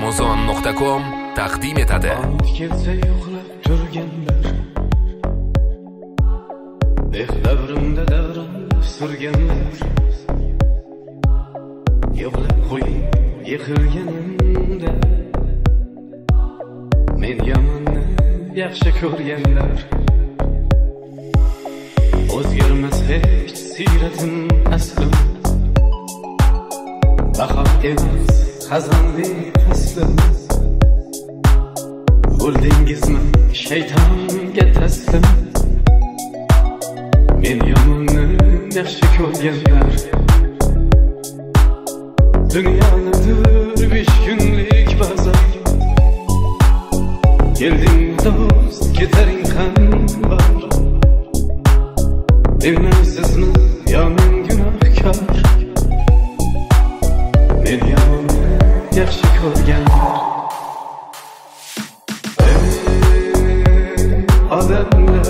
Amazon.com taqdim etadi. Kelsa yo'qlab turganlar, davrimda davrim surganlar, yo'qlab qo'ying yiqilganimda, men yomonni yaxshi ko'rganlar, o'zgarmas hech siyratim aslim, bahor emas xazondek aslim. Bo'ldingizmi shaytonga taslim, men yomonni yaxshi ko'rganlar, dunyoni besh kunlik bozor, kelding do'st ketaring ham bor, bilmaysizmi yo men gunohkor, men yomonni yaxshi ko'rganlar. Odamlar,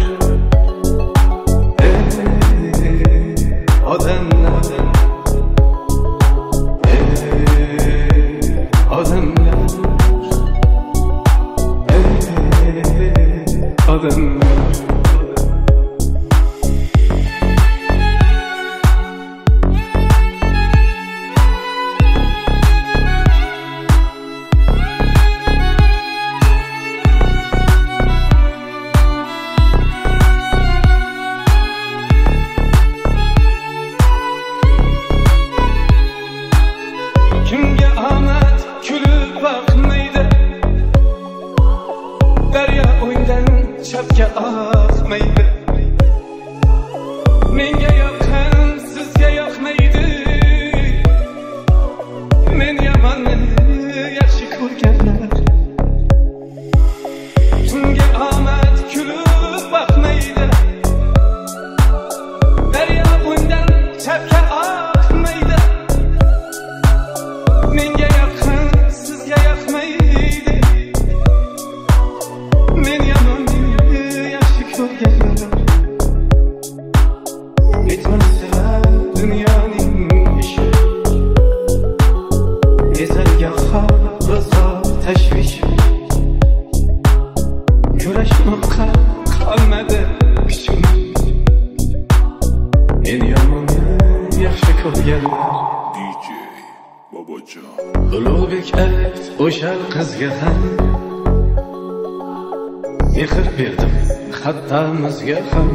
odamlar, odamlar, odamlar. Kimga omad kulib boqmaydi, daryo o'ngdan chapga oqmaydi, menga yoqqan sizga yoqmaydi, men yomonni yaxshi ko'rganlar, kimga omad kulib boqmaydi, daryo o'ngdan chapga oqmaydi, menga yoqqan sizga yoqmaydi, men yomonni yaxshi ko'rganlar. Bitmaslar dunyoning ishi, ezarga rizo tashvish, kurashmoqqa qolmadi kuchim, men yomonni yaxshi ko'rganlar. Ulug'bek ayt o'sha qizga ham, mehr berdim hatto muzga ham,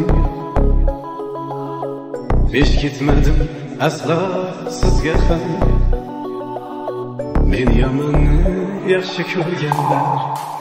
besh ketmadim aslo sizga ham, men yomonni yaxshi ko'rganlar.